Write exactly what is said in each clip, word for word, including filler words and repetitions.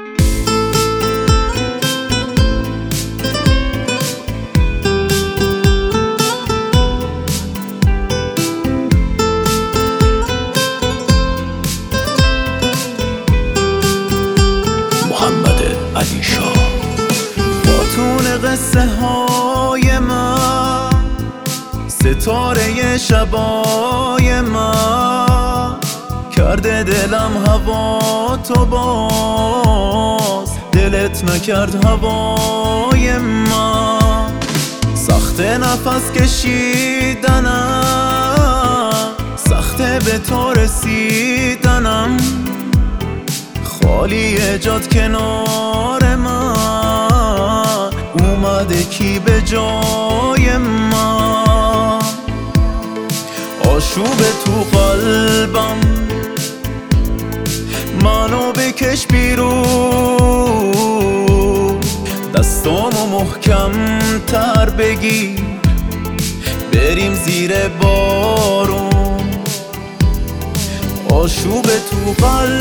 خاتون قصه های من، ستاره شبای من، کرده دلم هوا تو باز دلت نکرد هوای من. سخت نفس کشیدنم، سخته به تو رسیدنم، خالی جات کنار من، اومده کی به جای من. آشوب تو قلبم منو بکش بیرون، دستامو محکم تر بگیر بریم زیر بارون. آشوب تو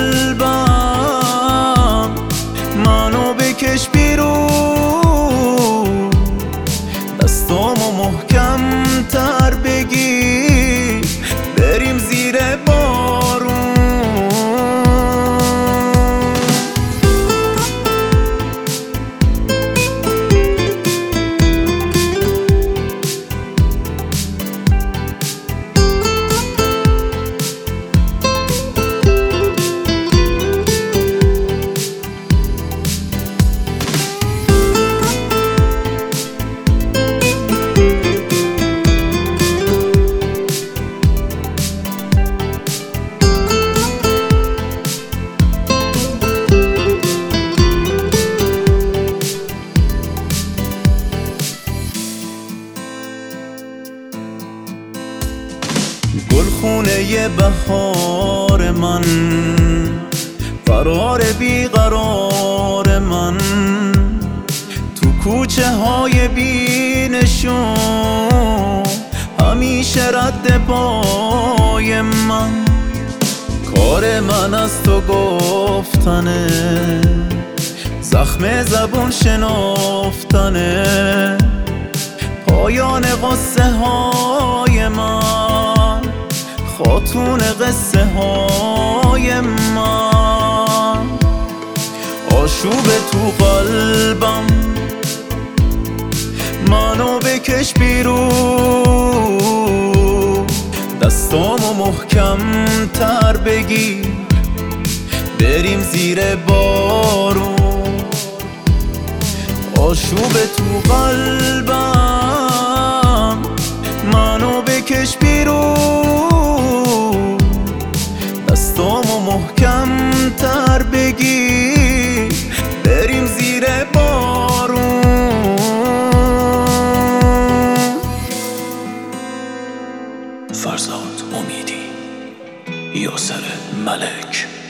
قلبم منو بکش بیرون، دستامو محکم تر بگیر بریم زیر بارون. گلخونه بهار من، قرار بیقرار من، تو کوچه های بی نشون همیشه رد پای من. کار من از تو گفتنه، زخم زبون شنافتنه، پایان قصه های من، خاتون قصه های من. آشوب تو قلبم منو بکش بیرون، دستامو محکم تر بگیر بریم زیر بارون. آشوب تو قلبم منو بکش بیرون، دستامو محکم تر بگیر بریم زیر بارون. فرزاد امیدی، یاسر ملک.